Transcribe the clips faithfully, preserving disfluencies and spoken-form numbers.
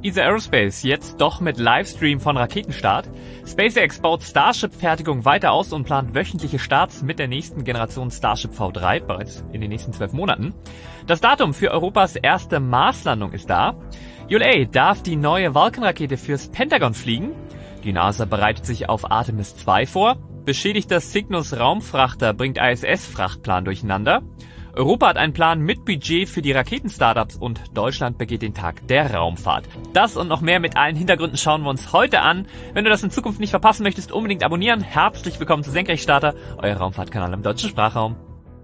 E S A Aerospace jetzt doch mit Livestream von Raketenstart. SpaceX baut Starship-Fertigung weiter aus und plant wöchentliche Starts mit der nächsten Generation Starship V drei bereits in den nächsten zwölf Monaten. Das Datum für Europas erste Marslandung ist da. U L A darf die neue Vulcan-Rakete fürs Pentagon fliegen. Die NASA bereitet sich auf Artemis zwei vor. Beschädigter Cygnus-Raumfrachter bringt I S S-Frachtplan durcheinander. Europa hat einen Plan mit Budget für die Raketen-Startups und Deutschland begeht den Tag der Raumfahrt. Das und noch mehr mit allen Hintergründen schauen wir uns heute an. Wenn du das in Zukunft nicht verpassen möchtest, unbedingt abonnieren. Herzlich willkommen zu Senkrechtstarter, euer Raumfahrtkanal im deutschen Sprachraum.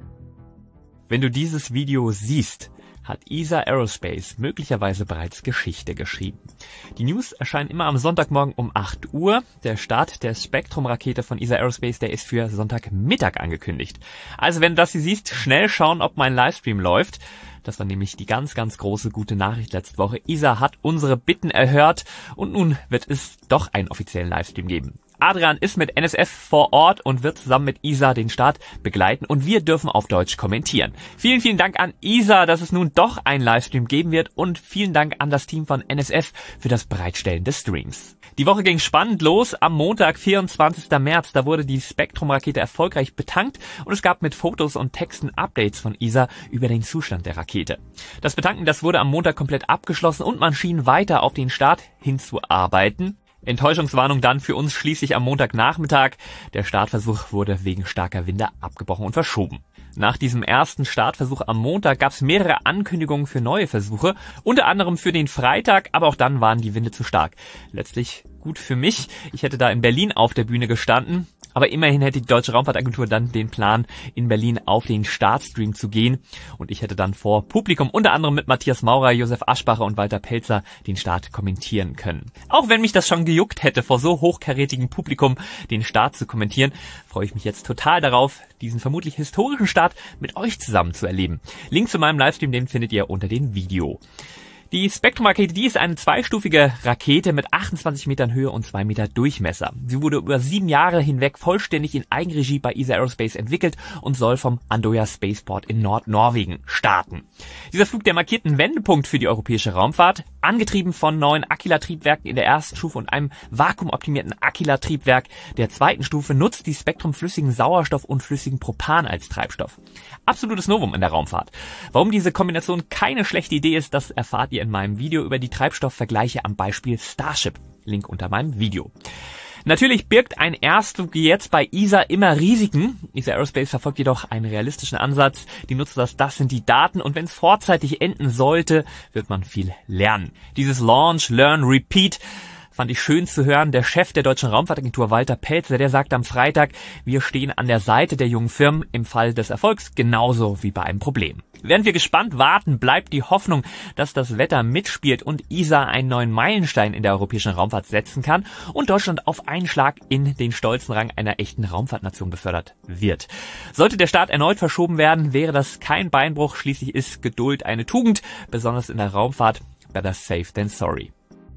Wenn du dieses Video siehst, hat E S A Aerospace möglicherweise bereits Geschichte geschrieben. Die News erscheinen immer am Sonntagmorgen um acht Uhr. Der Start der Spektrum-Rakete von E S A Aerospace, der ist für Sonntagmittag angekündigt. Also wenn du das hier siehst, schnell schauen, ob mein Livestream läuft. Das war nämlich die ganz, ganz große gute Nachricht letzte Woche. E S A hat unsere Bitten erhört und nun wird es doch einen offiziellen Livestream geben. Adrian ist mit N S F vor Ort und wird zusammen mit E S A den Start begleiten und wir dürfen auf Deutsch kommentieren. Vielen, vielen Dank an E S A, dass es nun doch einen Livestream geben wird und vielen Dank an das Team von N S F für das Bereitstellen des Streams. Die Woche ging spannend los. Am Montag, vierundzwanzigsten März, da wurde die Spektrum-Rakete erfolgreich betankt und es gab mit Fotos und Texten Updates von E S A über den Zustand der Rakete. Das Betanken, das wurde am Montag komplett abgeschlossen und man schien weiter auf den Start hinzuarbeiten. Enttäuschungswarnung dann für uns schließlich am Montagnachmittag. Der Startversuch wurde wegen starker Winde abgebrochen und verschoben. Nach diesem ersten Startversuch am Montag gab es mehrere Ankündigungen für neue Versuche, unter anderem für den Freitag, aber auch dann waren die Winde zu stark. Letztlich gut für mich. Ich hätte da in Berlin auf der Bühne gestanden, aber immerhin hätte die Deutsche Raumfahrtagentur dann den Plan, in Berlin auf den Startstream zu gehen und ich hätte dann vor Publikum, unter anderem mit Matthias Maurer, Josef Aschbacher und Walter Pelzer, den Start kommentieren können. Auch wenn mich das schon gejuckt hätte, vor so hochkarätigem Publikum den Start zu kommentieren, freue ich mich jetzt total darauf, diesen vermutlich historischen Start mit euch zusammen zu erleben. Link zu meinem Livestream, den findet ihr unter dem Video. Die Spektrum-Rakete, die ist eine zweistufige Rakete mit achtundzwanzig Metern Höhe und zwei Meter Durchmesser. Sie wurde über sieben Jahre hinweg vollständig in Eigenregie bei E S A Aerospace entwickelt und soll vom Andøya Spaceport in Nordnorwegen starten. Dieser Flug, der markiert einen Wendepunkt für die europäische Raumfahrt, angetrieben von neuen Aquila-Triebwerken in der ersten Stufe und einem vakuumoptimierten Aquila-Triebwerk der zweiten Stufe, nutzt die Spektrum flüssigen Sauerstoff und flüssigen Propan als Treibstoff. Absolutes Novum in der Raumfahrt. Warum diese Kombination keine schlechte Idee ist, das erfahrt ihr in meinem Video über die Treibstoffvergleiche am Beispiel Starship. Link unter meinem Video. Natürlich birgt ein Erstflug jetzt bei E S A immer Risiken. E S A Aerospace verfolgt jedoch einen realistischen Ansatz. Die nutzen das, das sind die Daten und wenn es vorzeitig enden sollte, wird man viel lernen. Dieses Launch, Learn, Repeat fand ich schön zu hören. Der Chef der Deutschen Raumfahrtagentur, Walter Pelzer, der sagt am Freitag, wir stehen an der Seite der jungen Firmen im Fall des Erfolgs genauso wie bei einem Problem. Während wir gespannt warten, bleibt die Hoffnung, dass das Wetter mitspielt und E S A einen neuen Meilenstein in der europäischen Raumfahrt setzen kann und Deutschland auf einen Schlag in den stolzen Rang einer echten Raumfahrtnation befördert wird. Sollte der Start erneut verschoben werden, wäre das kein Beinbruch. Schließlich ist Geduld eine Tugend, besonders in der Raumfahrt. Better safe than sorry.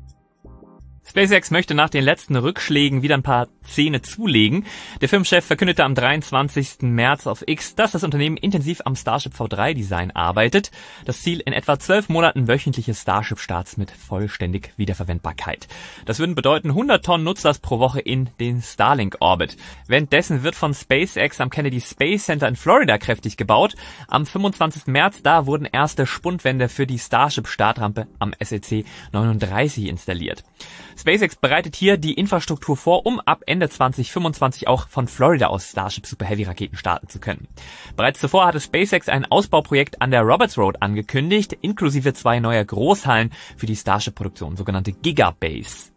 SpaceX möchte nach den letzten Rückschlägen wieder ein paar Zähne zulegen. Der Firmenchef verkündete am dreiundzwanzigsten März auf X, dass das Unternehmen intensiv am Starship V drei Design arbeitet. Das Ziel in etwa zwölf Monaten wöchentliche Starship-Starts mit vollständig Wiederverwendbarkeit. Das würden bedeuten hundert Tonnen Nutzlast pro Woche in den Starlink-Orbit. Währenddessen wird von SpaceX am Kennedy Space Center in Florida kräftig gebaut. Am fünfundzwanzigsten März, da wurden erste Spundwände für die Starship-Startrampe am S L C neununddreißig installiert. SpaceX bereitet hier die Infrastruktur vor, um ab Ende zwanzig fünfundzwanzig auch von Florida aus Starship Super Heavy Raketen starten zu können. Bereits zuvor hatte SpaceX ein Ausbauprojekt an der Roberts Road angekündigt, inklusive zwei neuer Großhallen für die Starship-Produktion, sogenannte Gigabase.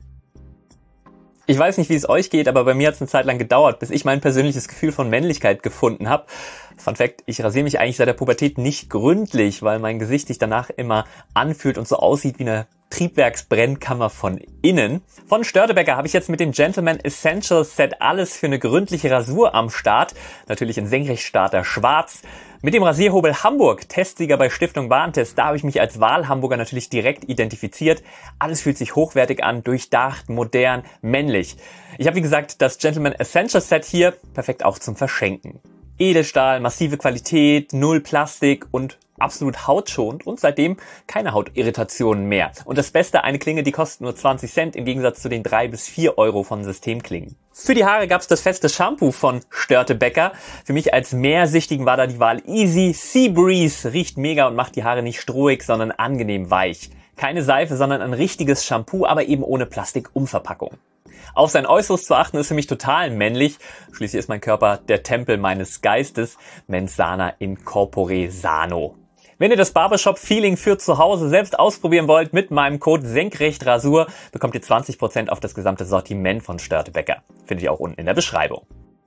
Ich weiß nicht, wie es euch geht, aber bei mir hat es eine Zeit lang gedauert, bis ich mein persönliches Gefühl von Männlichkeit gefunden habe. Fun Fact, ich rasiere mich eigentlich seit der Pubertät nicht gründlich, weil mein Gesicht sich danach immer anfühlt und so aussieht wie eine Triebwerksbrennkammer von innen. Von Störtebeker habe ich jetzt mit dem Gentleman Essentials Set alles für eine gründliche Rasur am Start. Natürlich in Senkrechtstarter schwarz. Mit dem Rasierhobel Hamburg, Testsieger bei Stiftung Warentest, da habe ich mich als Wahlhamburger natürlich direkt identifiziert. Alles fühlt sich hochwertig an, durchdacht, modern, männlich. Ich habe wie gesagt das Gentleman Essentials Set hier, perfekt auch zum Verschenken. Edelstahl, massive Qualität, null Plastik und absolut hautschonend und seitdem keine Hautirritationen mehr. Und das Beste, eine Klinge, die kostet nur zwanzig Cent im Gegensatz zu den drei bis vier Euro von Systemklingen. Für die Haare gab's das feste Shampoo von Störtebeker. Für mich als Meersichtigen war da die Wahl Easy Sea Breeze. Riecht mega und macht die Haare nicht strohig, sondern angenehm weich. Keine Seife, sondern ein richtiges Shampoo, aber eben ohne Plastikumverpackung. Auf sein Äußeres zu achten ist für mich total männlich. Schließlich ist mein Körper der Tempel meines Geistes. Mens sana in corpore sano. Wenn ihr das Barbershop-Feeling für zu Hause selbst ausprobieren wollt, mit meinem Code Senkrechtrasur bekommt ihr zwanzig Prozent auf das gesamte Sortiment von Störtebeker. Findet ihr auch unten in der Beschreibung.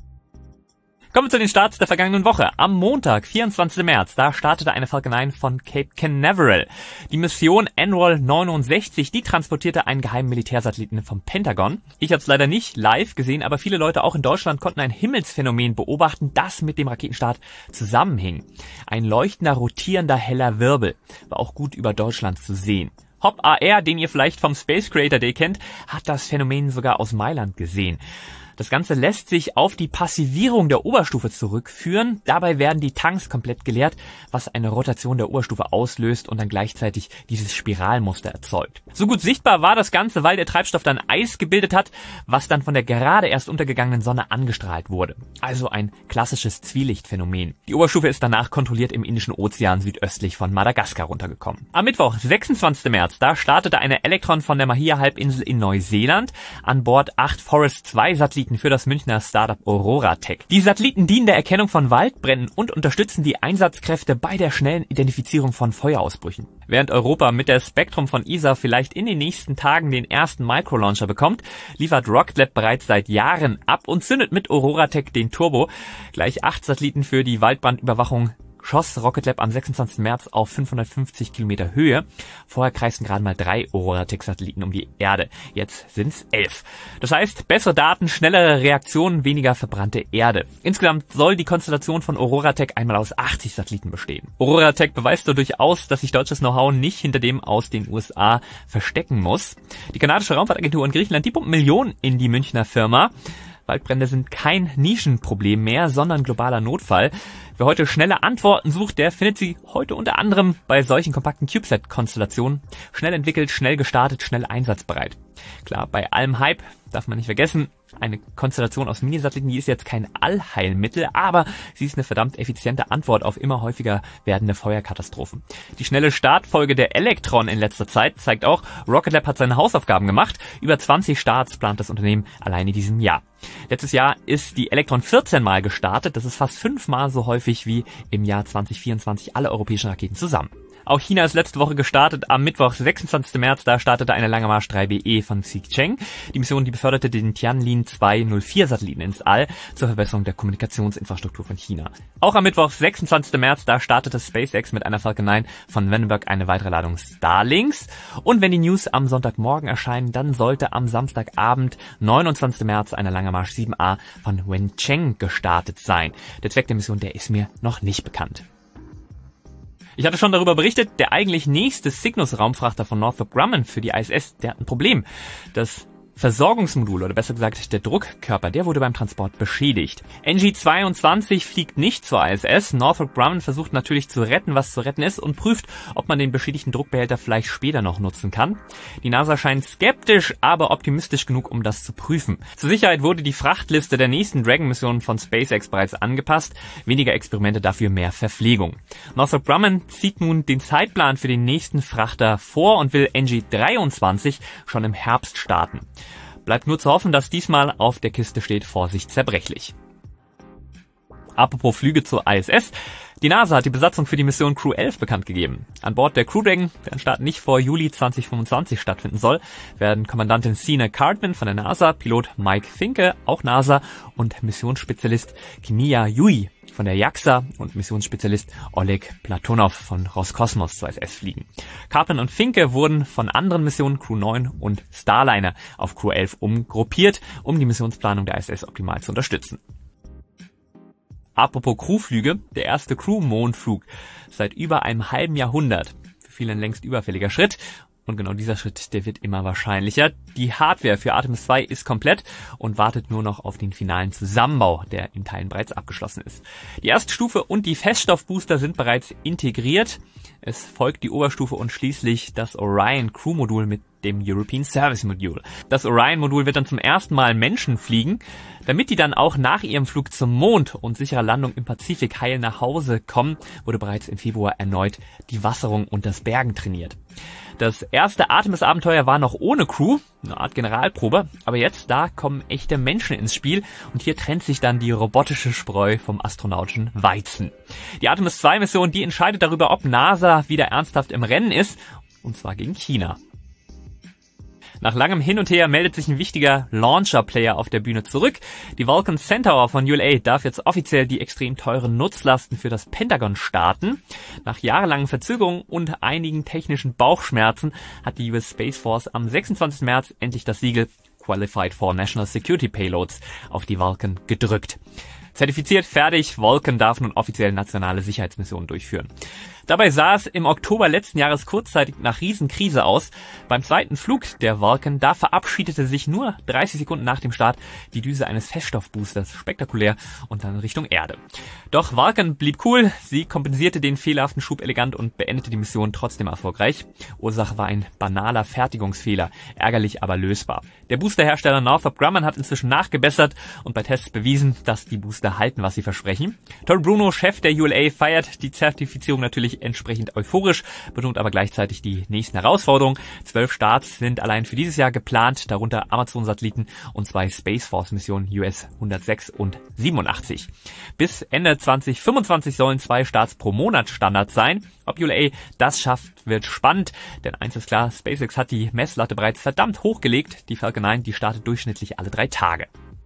Kommen wir zu den Starts der vergangenen Woche. Am Montag, vierundzwanzigsten März, da startete eine Falcon neun von Cape Canaveral. Die Mission Enroll neunundsechzig, die transportierte einen geheimen Militärsatelliten vom Pentagon. Ich habe es leider nicht live gesehen, aber viele Leute auch in Deutschland konnten ein Himmelsphänomen beobachten, das mit dem Raketenstart zusammenhing. Ein leuchtender, rotierender, heller Wirbel war auch gut über Deutschland zu sehen. Hop A R, den ihr vielleicht vom Space Creator Day kennt, hat das Phänomen sogar aus Mailand gesehen. Das Ganze lässt sich auf die Passivierung der Oberstufe zurückführen. Dabei werden die Tanks komplett geleert, was eine Rotation der Oberstufe auslöst und dann gleichzeitig dieses Spiralmuster erzeugt. So gut sichtbar war das Ganze, weil der Treibstoff dann Eis gebildet hat, was dann von der gerade erst untergegangenen Sonne angestrahlt wurde. Also ein klassisches Zwielichtphänomen. Die Oberstufe ist danach kontrolliert im Indischen Ozean südöstlich von Madagaskar runtergekommen. Am Mittwoch, sechsundzwanzigsten März, da startete eine Electron von der Mahia-Halbinsel in Neuseeland. An Bord acht Forest zwei Satelliten für das Münchner Startup OroraTech. Die Satelliten dienen der Erkennung von Waldbränden und unterstützen die Einsatzkräfte bei der schnellen Identifizierung von Feuerausbrüchen. Während Europa mit der Spectrum von E S A vielleicht in den nächsten Tagen den ersten Microlauncher bekommt, liefert Rocket Lab bereits seit Jahren ab und zündet mit OroraTech den Turbo. Gleich acht Satelliten für die Waldbrandüberwachung schoss Rocket Lab am sechsundzwanzigsten März auf fünfhundertfünfzig Kilometer Höhe. Vorher kreisten gerade mal drei OroraTech-Satelliten um die Erde. Jetzt sind's elf. Das heißt, bessere Daten, schnellere Reaktionen, weniger verbrannte Erde. Insgesamt soll die Konstellation von OroraTech einmal aus achtzig Satelliten bestehen. OroraTech beweist so durchaus, dass sich deutsches Know-how nicht hinter dem aus den U S A verstecken muss. Die kanadische Raumfahrtagentur in Griechenland, die pumpt Millionen in die Münchner Firma. Waldbrände sind kein Nischenproblem mehr, sondern globaler Notfall. Wer heute schnelle Antworten sucht, der findet sie heute unter anderem bei solchen kompakten CubeSat-Konstellationen. Schnell entwickelt, schnell gestartet, schnell einsatzbereit. Klar, bei allem Hype darf man nicht vergessen, eine Konstellation aus Minisatelliten, die ist jetzt kein Allheilmittel, aber sie ist eine verdammt effiziente Antwort auf immer häufiger werdende Feuerkatastrophen. Die schnelle Startfolge der Electron in letzter Zeit zeigt auch, Rocket Lab hat seine Hausaufgaben gemacht. Über zwanzig Starts plant das Unternehmen allein in diesem Jahr. Letztes Jahr ist die Electron vierzehn Mal gestartet. Das ist fast fünfmal so häufig wie im Jahr zwanzig vierundzwanzig alle europäischen Raketen zusammen. Auch China ist letzte Woche gestartet. Am Mittwoch, sechsundzwanzigsten März, da startete eine Lange Marsch drei B E von Xicheng. Die Mission, die beförderte den Tianlin zwei null vier Satelliten ins All zur Verbesserung der Kommunikationsinfrastruktur von China. Auch am Mittwoch, sechsundzwanzigsten März, da startete SpaceX mit einer Falcon neun von Vandenberg eine weitere Ladung Starlinks. Und wenn die News am Sonntagmorgen erscheinen, dann sollte am Samstagabend, neunundzwanzigsten März, eine Lange Marsch sieben A von Wencheng gestartet sein. Der Zweck der Mission, der ist mir noch nicht bekannt. Ich hatte schon darüber berichtet, der eigentlich nächste Cygnus-Raumfrachter von Northrop Grumman für die I S S, der hat ein Problem. Das Versorgungsmodul, oder besser gesagt der Druckkörper, der wurde beim Transport beschädigt. N G zweiundzwanzig fliegt nicht zur I S S. Northrop Grumman versucht natürlich zu retten, was zu retten ist, und prüft, ob man den beschädigten Druckbehälter vielleicht später noch nutzen kann. Die NASA scheint skeptisch, aber optimistisch genug, um das zu prüfen. Zur Sicherheit wurde die Frachtliste der nächsten Dragon-Mission von SpaceX bereits angepasst. Weniger Experimente, dafür mehr Verpflegung. Northrop Grumman zieht nun den Zeitplan für den nächsten Frachter vor und will N G dreiundzwanzig schon im Herbst starten. Bleibt nur zu hoffen, dass diesmal auf der Kiste steht: Vorsicht, zerbrechlich. Apropos Flüge zur I S S. Die NASA hat die Besatzung für die Mission Crew elf bekannt gegeben. An Bord der Crew Dragon, deren Start nicht vor Juli zwanzig fünfundzwanzig stattfinden soll, werden Kommandantin Sina Cartman von der NASA, Pilot Mike Finke, auch NASA, und Missionsspezialist Kimiya Yui von der JAXA und Missionsspezialist Oleg Platonov von Roskosmos zur I S S fliegen. Cartman und Finke wurden von anderen Missionen Crew neun und Starliner auf Crew elf umgruppiert, um die Missionsplanung der I S S optimal zu unterstützen. Apropos Crewflüge, der erste Crew-Mondflug seit über einem halben Jahrhundert. Für viele ein längst überfälliger Schritt. Und genau dieser Schritt, der wird immer wahrscheinlicher. Die Hardware für Artemis zwei ist komplett und wartet nur noch auf den finalen Zusammenbau, der in Teilen bereits abgeschlossen ist. Die erste Stufe und die Feststoffbooster sind bereits integriert. Es folgt die Oberstufe und schließlich das Orion Crew Modul mit dem European Service Module. Das Orion-Modul wird dann zum ersten Mal Menschen fliegen. Damit die dann auch nach ihrem Flug zum Mond und sicherer Landung im Pazifik heil nach Hause kommen, wurde bereits im Februar erneut die Wasserung und das Bergen trainiert. Das erste Artemis-Abenteuer war noch ohne Crew, eine Art Generalprobe, aber jetzt, da kommen echte Menschen ins Spiel und hier trennt sich dann die robotische Spreu vom astronautischen Weizen. Die Artemis zwei Mission, die entscheidet darüber, ob NASA wieder ernsthaft im Rennen ist, und zwar gegen China. Nach langem Hin und Her meldet sich ein wichtiger Launcher-Player auf der Bühne zurück. Die Vulcan Centaur von U L A darf jetzt offiziell die extrem teuren Nutzlasten für das Pentagon starten. Nach jahrelangen Verzögerungen und einigen technischen Bauchschmerzen hat die U S Space Force am sechsundzwanzigsten März endlich das Siegel Qualified for National Security Payloads auf die Vulcan gedrückt. Zertifiziert, fertig, Vulcan darf nun offiziell nationale Sicherheitsmissionen durchführen. Dabei sah es im Oktober letzten Jahres kurzzeitig nach Riesenkrise aus. Beim zweiten Flug der Vulcan, da verabschiedete sich nur dreißig Sekunden nach dem Start die Düse eines Feststoffboosters spektakulär und dann Richtung Erde. Doch Vulcan blieb cool, sie kompensierte den fehlerhaften Schub elegant und beendete die Mission trotzdem erfolgreich. Ursache war ein banaler Fertigungsfehler, ärgerlich aber lösbar. Der Boosterhersteller Northrop Grumman hat inzwischen nachgebessert und bei Tests bewiesen, dass die Booster halten, was sie versprechen. Todd Bruno, Chef der U L A, feiert die Zertifizierung natürlich entsprechend euphorisch, betont aber gleichzeitig die nächsten Herausforderungen. Zwölf Starts sind allein für dieses Jahr geplant, darunter Amazon-Satelliten und zwei Space Force-Missionen U S hundertsechs und siebenundachtzig. Bis Ende zwanzig fünfundzwanzig sollen zwei Starts pro Monat Standard sein. Ob U L A das schafft, wird spannend, denn eins ist klar, SpaceX hat die Messlatte bereits verdammt hochgelegt. Die Falcon neun, die startet durchschnittlich alle drei Tage.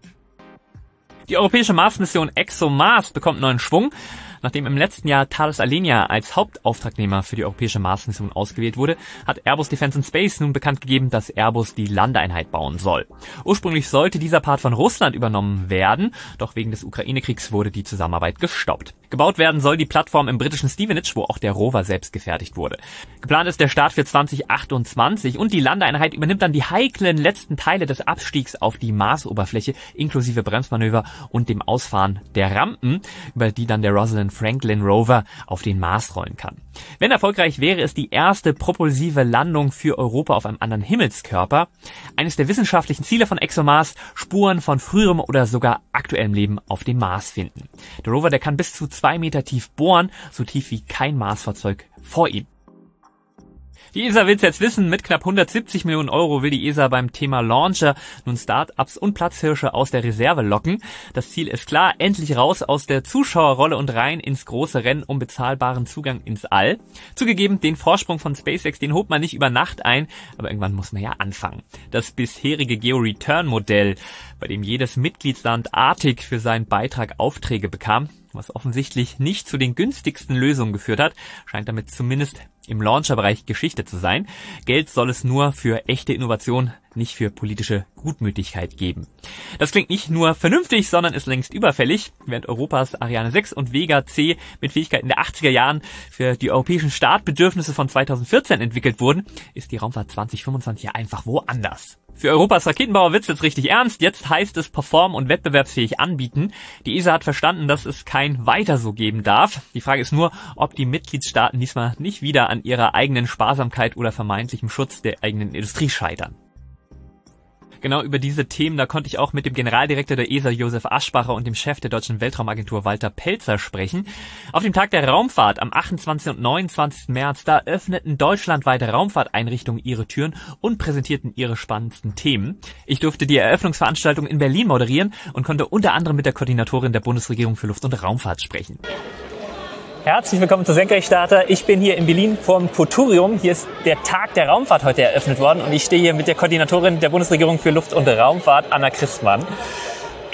Die europäische Mars-Mission ExoMars bekommt neuen Schwung. Nachdem im letzten Jahr Thales Alenia als Hauptauftragnehmer für die europäische Mars-Mission ausgewählt wurde, hat Airbus Defence and Space nun bekannt gegeben, dass Airbus die Landeeinheit bauen soll. Ursprünglich sollte dieser Part von Russland übernommen werden, doch wegen des Ukraine-Kriegs wurde die Zusammenarbeit gestoppt. Gebaut werden soll die Plattform im britischen Stevenage, wo auch der Rover selbst gefertigt wurde. Geplant ist der Start für zwanzig achtundzwanzig und die Landeeinheit übernimmt dann die heiklen letzten Teile des Abstiegs auf die Marsoberfläche inklusive Bremsmanöver und dem Ausfahren der Rampen, über die dann der Rosalind Franklin Rover auf den Mars rollen kann. Wenn erfolgreich, wäre es die erste propulsive Landung für Europa auf einem anderen Himmelskörper. Eines der wissenschaftlichen Ziele von ExoMars, Spuren von früherem oder sogar aktuellem Leben auf dem Mars finden. Der Rover, der kann bis zu zwei Meter tief bohren, so tief wie kein Marsfahrzeug vor ihm. Die E S A will's jetzt wissen, mit knapp hundertsiebzig Millionen Euro will die E S A beim Thema Launcher nun Start-ups und Platzhirsche aus der Reserve locken. Das Ziel ist klar, endlich raus aus der Zuschauerrolle und rein ins große Rennen um bezahlbaren Zugang ins All. Zugegeben, den Vorsprung von SpaceX, den holt man nicht über Nacht ein, aber irgendwann muss man ja anfangen. Das bisherige Geo-Return-Modell, bei dem jedes Mitgliedsland artig für seinen Beitrag Aufträge bekam, was offensichtlich nicht zu den günstigsten Lösungen geführt hat, scheint damit zumindest im Launcher-Bereich Geschichte zu sein. Geld soll es nur für echte Innovation, nicht für politische Gutmütigkeit geben. Das klingt nicht nur vernünftig, sondern ist längst überfällig. Während Europas Ariane sechs und Vega C mit Fähigkeiten der achtziger Jahren für die europäischen Startbedürfnisse von zweitausendvierzehn entwickelt wurden, ist die Raumfahrt zwanzig fünfundzwanzig ja einfach woanders. Für Europas Raketenbauer wird's jetzt richtig ernst. Jetzt heißt es performen und wettbewerbsfähig anbieten. Die E S A hat verstanden, dass es kein Weiter so geben darf. Die Frage ist nur, ob die Mitgliedstaaten diesmal nicht wieder an ihrer eigenen Sparsamkeit oder vermeintlichem Schutz der eigenen Industrie scheitern. Genau über diese Themen, da konnte ich auch mit dem Generaldirektor der E S A Josef Aschbacher und dem Chef der Deutschen Weltraumagentur Walter Pelzer sprechen. Auf dem Tag der Raumfahrt am achtundzwanzigsten und neunundzwanzigsten März, da öffneten deutschlandweite Raumfahrteinrichtungen ihre Türen und präsentierten ihre spannendsten Themen. Ich durfte die Eröffnungsveranstaltung in Berlin moderieren und konnte unter anderem mit der Koordinatorin der Bundesregierung für Luft- und Raumfahrt sprechen. Herzlich willkommen zu Senkrechtstarter. Ich bin hier in Berlin vorm Futurium. Hier ist der Tag der Raumfahrt heute eröffnet worden und ich stehe hier mit der Koordinatorin der Bundesregierung für Luft- und Raumfahrt, Anna Christmann.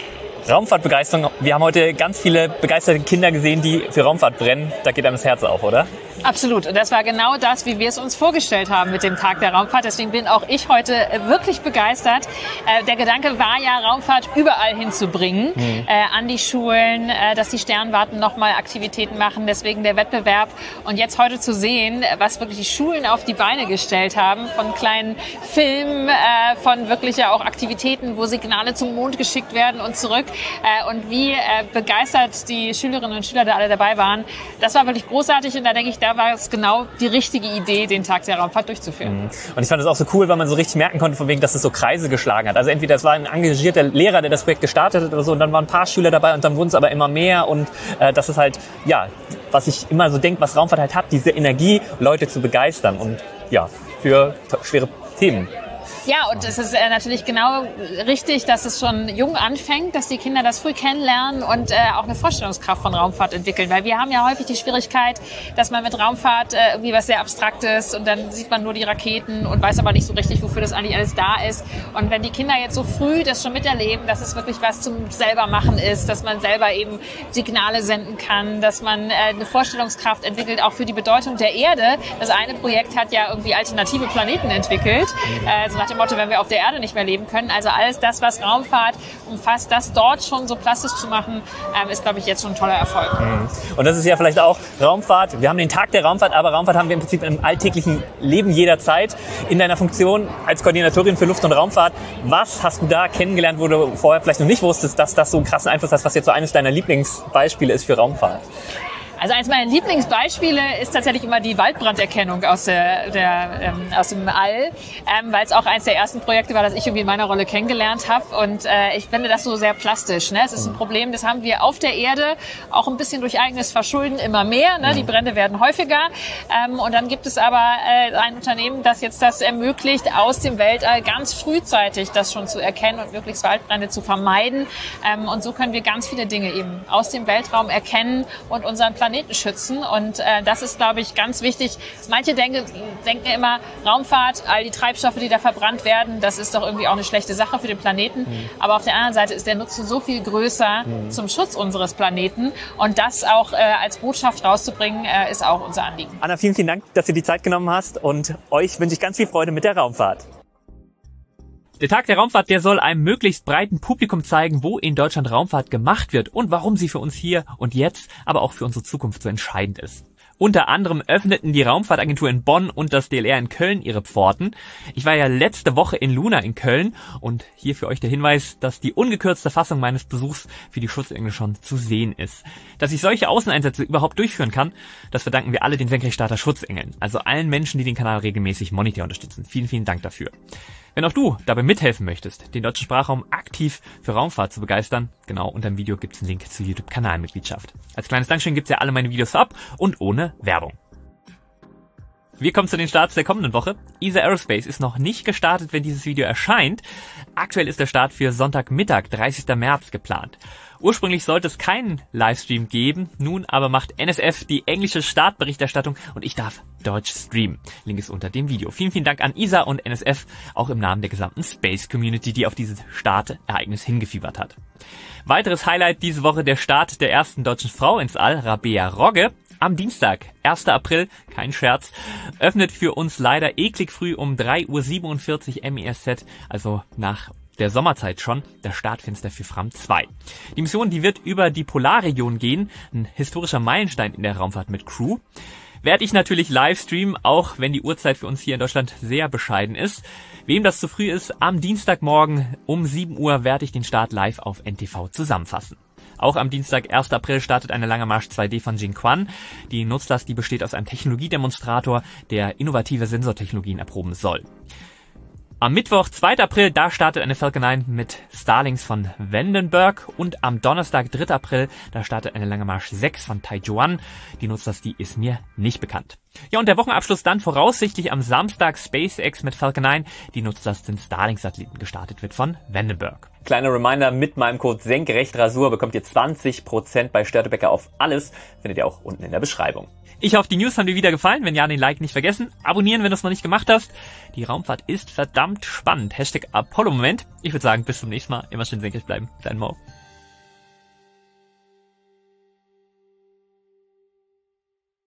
Raumfahrtbegeisterung. Wir haben heute ganz viele begeisterte Kinder gesehen, die für Raumfahrt brennen. Da geht einem das Herz auf, oder? Absolut. Und das war genau das, wie wir es uns vorgestellt haben mit dem Tag der Raumfahrt. Deswegen bin auch ich heute wirklich begeistert. Äh, der Gedanke war ja, Raumfahrt überall hinzubringen, mhm. äh, an die Schulen, äh, dass die Sternwarten nochmal Aktivitäten machen, deswegen der Wettbewerb. Und jetzt heute zu sehen, was wirklich die Schulen auf die Beine gestellt haben, von kleinen Filmen, äh, von wirklich ja auch Aktivitäten, wo Signale zum Mond geschickt werden und zurück. Äh, und wie äh, begeistert die Schülerinnen und Schüler da alle dabei waren. Das war wirklich großartig und da denke ich, da war es genau die richtige Idee, den Tag der Raumfahrt durchzuführen. Und ich fand es auch so cool, weil man so richtig merken konnte, von wegen, dass es so Kreise geschlagen hat. Also entweder es war ein engagierter Lehrer, der das Projekt gestartet hat oder so, und dann waren ein paar Schüler dabei und dann wurden es aber immer mehr. Und äh, das ist halt, ja, was ich immer so denke, was Raumfahrt halt hat, diese Energie, Leute zu begeistern und ja, für schwere Themen. Ja, und es ist äh, natürlich genau richtig, dass es schon jung anfängt, dass die Kinder das früh kennenlernen und äh, auch eine Vorstellungskraft von Raumfahrt entwickeln. Weil wir haben ja häufig die Schwierigkeit, dass man mit Raumfahrt äh, irgendwie was sehr Abstraktes und dann sieht man nur die Raketen und weiß aber nicht so richtig, wofür das eigentlich alles da ist. Und wenn die Kinder jetzt so früh das schon miterleben, dass es wirklich was zum selbermachen ist, dass man selber eben Signale senden kann, dass man äh, eine Vorstellungskraft entwickelt, auch für die Bedeutung der Erde. Das eine Projekt hat ja irgendwie alternative Planeten entwickelt, äh, so nach dem Motto, wenn wir auf der Erde nicht mehr leben können. Also alles das, was Raumfahrt umfasst, das dort schon so plastisch zu machen, ähm, ist, glaube ich, jetzt schon ein toller Erfolg. Und das ist ja vielleicht auch Raumfahrt. Wir haben den Tag der Raumfahrt, aber Raumfahrt haben wir im Prinzip im alltäglichen Leben jederzeit. In deiner Funktion als Koordinatorin für Luft- und Raumfahrt, was hast du da kennengelernt, wo du vorher vielleicht noch nicht wusstest, dass das so einen krassen Einfluss hat, was jetzt so eines deiner Lieblingsbeispiele ist für Raumfahrt? Also eines meiner Lieblingsbeispiele ist tatsächlich immer die Waldbranderkennung aus, der, der, ähm, aus dem All, ähm, weil es auch eines der ersten Projekte war, das ich irgendwie in meiner Rolle kennengelernt habe. Und äh, ich finde das so sehr plastisch. Ne? Es ist ein Problem, das haben wir auf der Erde, auch ein bisschen durch eigenes Verschulden immer mehr. Ne? Die Brände werden häufiger. Ähm, und dann gibt es aber äh, ein Unternehmen, das jetzt das ermöglicht, aus dem Weltall ganz frühzeitig das schon zu erkennen und möglichst Waldbrände zu vermeiden. Ähm, und so können wir ganz viele Dinge eben aus dem Weltraum erkennen und unseren Planeten schützen. Und äh, das ist, glaube ich, ganz wichtig. Manche denken, denken immer, Raumfahrt, all die Treibstoffe, die da verbrannt werden, das ist doch irgendwie auch eine schlechte Sache für den Planeten. Mhm. Aber auf der anderen Seite ist der Nutzen so viel größer mhm. zum Schutz unseres Planeten. Und das auch äh, als Botschaft rauszubringen, äh, ist auch unser Anliegen. Anna, vielen, vielen Dank, dass du die Zeit genommen hast. Und euch wünsche ich ganz viel Freude mit der Raumfahrt. Der Tag der Raumfahrt, der soll einem möglichst breiten Publikum zeigen, wo in Deutschland Raumfahrt gemacht wird und warum sie für uns hier und jetzt, aber auch für unsere Zukunft so entscheidend ist. Unter anderem öffneten die Raumfahrtagentur in Bonn und das D L R in Köln ihre Pforten. Ich war ja letzte Woche in Luna in Köln und hier für euch der Hinweis, dass die ungekürzte Fassung meines Besuchs für die Schutzengel schon zu sehen ist. Dass ich solche Außeneinsätze überhaupt durchführen kann, das verdanken wir alle den Senkrechtstarter Schutzengeln, also allen Menschen, die den Kanal regelmäßig monetär unterstützen. Vielen, vielen Dank dafür. Wenn auch du dabei mithelfen möchtest, den deutschen Sprachraum aktiv für Raumfahrt zu begeistern, genau unter dem Video gibt's einen Link zur YouTube-Kanalmitgliedschaft. Als kleines Dankeschön gibt's ja alle meine Videos vorab und ohne Werbung. Wir kommen zu den Starts der kommenden Woche. E S A Aerospace ist noch nicht gestartet, wenn dieses Video erscheint. Aktuell ist der Start für Sonntagmittag, dreißigster März, geplant. Ursprünglich sollte es keinen Livestream geben, nun aber macht N S F die englische Startberichterstattung und ich darf Deutsch streamen. Link ist unter dem Video. Vielen, vielen Dank an E S A und N S F, auch im Namen der gesamten Space Community, die auf dieses Startereignis hingefiebert hat. Weiteres Highlight diese Woche der Start der ersten deutschen Frau ins All, Rabea Rogge. Am Dienstag, erster April, kein Scherz, öffnet für uns leider eklig früh um drei Uhr siebenundvierzig M E S Z, also nach der Sommerzeit schon, das Startfenster für Fram zwei. Die Mission, die wird über die Polarregion gehen, ein historischer Meilenstein in der Raumfahrt mit Crew. Werde ich natürlich live streamen, auch wenn die Uhrzeit für uns hier in Deutschland sehr bescheiden ist. Wem das zu früh ist, am Dienstagmorgen um sieben Uhr werde ich den Start live auf N T V zusammenfassen. Auch am Dienstag, erster April, startet eine Lange Marsch zwei D von Jinquan. Die Nutzlast, die besteht aus einem Technologiedemonstrator, der innovative Sensortechnologien erproben soll. Am Mittwoch, zweiter April, da startet eine Falcon neun mit Starlings von Vandenberg. Und am Donnerstag, dritter April, da startet eine Lange Marsch sechs von Taijuan. Die Nutzlast, die ist mir nicht bekannt. Ja, und der Wochenabschluss dann voraussichtlich am Samstag SpaceX mit Falcon neun. Die Nutzlast sind Starlink-Satelliten, gestartet wird von Vandenberg. Kleiner Reminder, mit meinem Code Senkrechtrasur bekommt ihr zwanzig Prozent bei Störtebecker auf alles. Findet ihr auch unten in der Beschreibung. Ich hoffe, die News haben dir wieder gefallen. Wenn ja, den Like nicht vergessen. Abonnieren, wenn du es noch nicht gemacht hast. Die Raumfahrt ist verdammt spannend. Hashtag Apollo-Moment. Ich würde sagen, bis zum nächsten Mal. Immer schön senkrecht bleiben. Dein Mo.